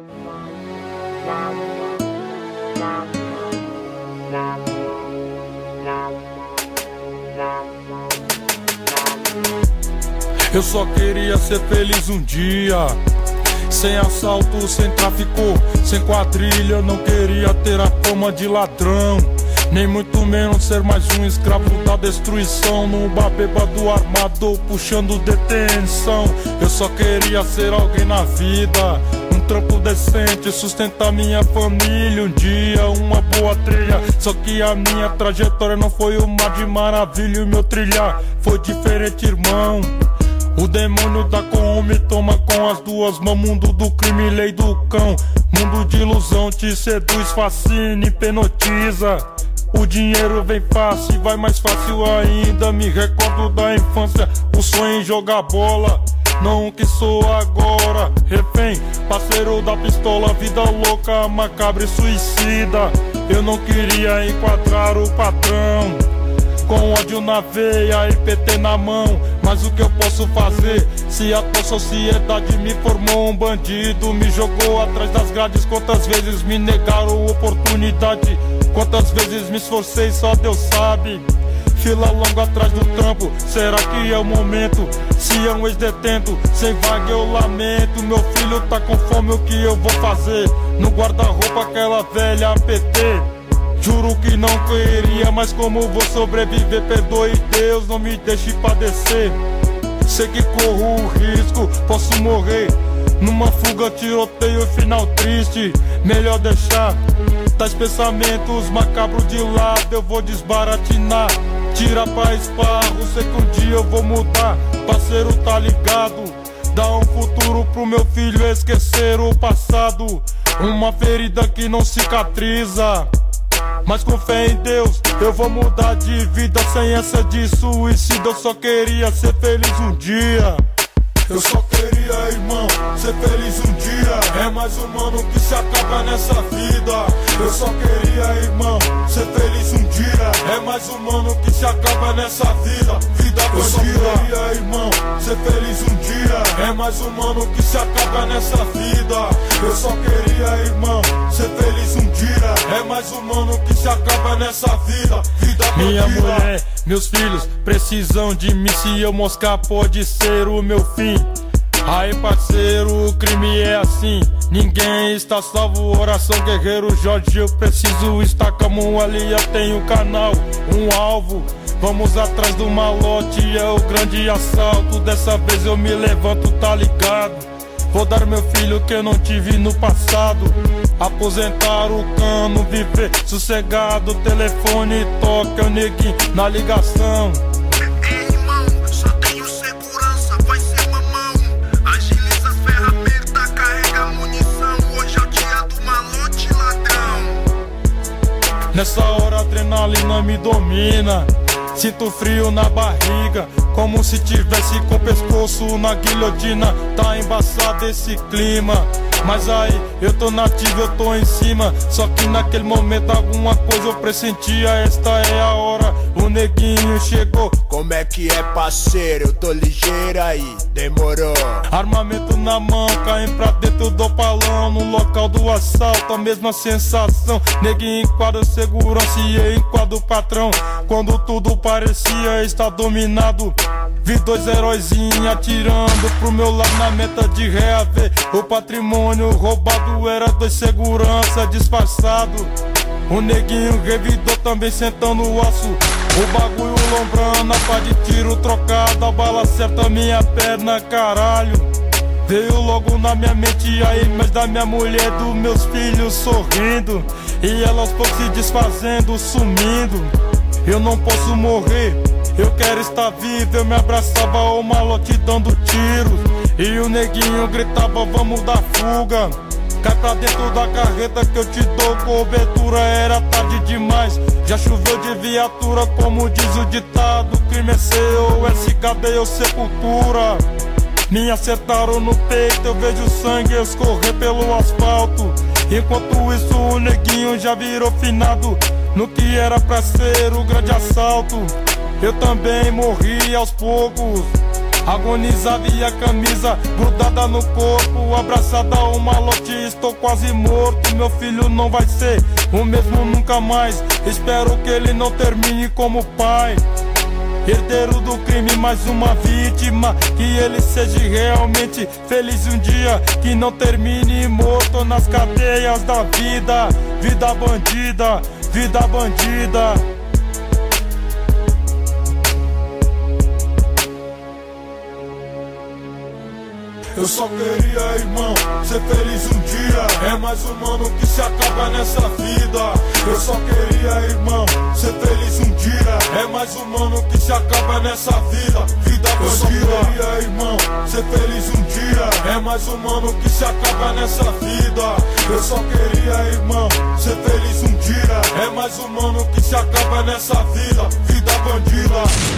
Eu só queria ser feliz um dia, sem assalto, sem tráfico, sem quadrilha. Eu não queria ter a fama de ladrão, nem muito menos ser mais um escravo da destruição, num bar bêbado armado puxando detenção. Eu só queria ser alguém na vida, um trampo decente, sustentar minha família, um dia uma boa trilha. Só que a minha trajetória não foi uma de maravilha, o meu trilhar foi diferente, irmão. O demônio da come toma com as duas mãos, mundo do crime, lei do cão. Mundo de ilusão te seduz, fascina, hipnotiza. O dinheiro vem fácil, vai mais fácil ainda. Me recordo da infância, o sonho em jogar bola, não o que sou agora. Refém, parceiro da pistola, vida louca, macabra e suicida. Eu não queria enquadrar o patrão, com ódio na veia e PT na mão. Mas o que eu posso fazer se a tua sociedade me formou um bandido? Me jogou atrás das grades, quantas vezes me negaram oportunidade, quantas vezes me esforcei, só Deus sabe. Fila longa atrás do trampo, será que é o momento? Se é um ex-detento, sem vaga eu lamento. Meu filho tá com fome, o que eu vou fazer? No guarda-roupa aquela velha APT. Juro que não queria, mas como vou sobreviver? Perdoe Deus, não me deixe padecer. Sei que corro o risco, posso morrer numa fuga, tiroteio, final triste. Melhor deixar tais pensamentos macabros de lado. Eu vou desbaratinar, tira pra esparro. Sei que um dia eu vou mudar, parceiro tá ligado. Dá um futuro pro meu filho, esquecer o passado. Uma ferida que não cicatriza, mas com fé em Deus eu vou mudar de vida, sem essa de suicídio. Eu só queria ser feliz um dia. Eu só queria, irmão, ser feliz um dia. É mais humano que se acaba nessa vida. Eu só queria, irmão, ser feliz um dia. É mais humano que se acaba nessa vida. Vida bandida. Eu só queria, irmão, ser feliz um dia. É mais humano que se acaba nessa vida. Eu só queria, irmão, ser feliz um dia. É mais humano que se acaba nessa vida. Vida bandida. Minha mulher, meus filhos precisam de mim. Se eu moscar pode ser o meu fim. Aí parceiro, o crime é assim, ninguém está salvo. Oração guerreiro Jorge, eu preciso estar calmo. Ali eu tenho um canal, um alvo. Vamos atrás do malote, é o grande assalto. Dessa vez eu me levanto, tá ligado? Vou dar meu filho que eu não tive no passado. Aposentar o cano, viver sossegado. Telefone toca, o neguinho na ligação. Nessa hora a adrenalina me domina, sinto frio na barriga, como se tivesse com o pescoço na guilhotina. Tá embaçado esse clima, mas aí eu tô nativo, eu tô em cima. Só que naquele momento alguma coisa eu pressentia. Esta é a hora, o neguinho chegou. Como é que é, parceiro? Eu tô ligeiro aí, demorou. Armamento na mão, caem pra dentro do palão. No local do assalto, a mesma sensação. Neguinho enquadra o segurança e eu enquadro o patrão. Quando tudo parecia estar dominado, vi dois heróizinhos atirando pro meu lado na meta de reaver o patrimônio roubado. Era dois segurança disfarçado. O neguinho revidou também sentando o aço. O bagulho lombrando, a pá de tiro trocada. A bala certa minha perna, caralho. Veio logo na minha mente a imagem da minha mulher, dos meus filhos sorrindo. E elas pouco se desfazendo, sumindo. Eu não posso morrer, eu quero estar vivo. Eu me abraçava ao malote dando tiros, e o neguinho gritava, vamos dar fuga. Cai pra dentro da carreta que eu te dou cobertura. Era tarde demais, já choveu de viatura. Como diz o ditado, crime é seu, SKD ou sepultura. Me acertaram no peito, eu vejo sangue escorrer pelo asfalto. Enquanto isso o neguinho já virou finado no que era pra ser o grande assalto. Eu também morri aos poucos, Agonizava e a camisa grudada no corpo, abraçada a um malote, estou quase morto. Meu filho não vai ser o mesmo nunca mais, espero que ele não termine como pai. Herdeiro do crime, mais uma vítima, que ele seja realmente feliz um dia, que não termine morto nas cadeias da vida. Vida bandida, vida bandida. Eu só queria, irmão, ser feliz um dia. É mais um mano que se acaba nessa vida. Eu só queria, irmão, ser feliz um dia. É mais um mano que se acaba nessa vida. Vida bandida. Eu só queria, irmão, ser feliz um dia. É mais um mano que se acaba nessa vida. Eu só queria, irmão, ser feliz um dia. É mais um mano que se acaba nessa vida. Vida bandida.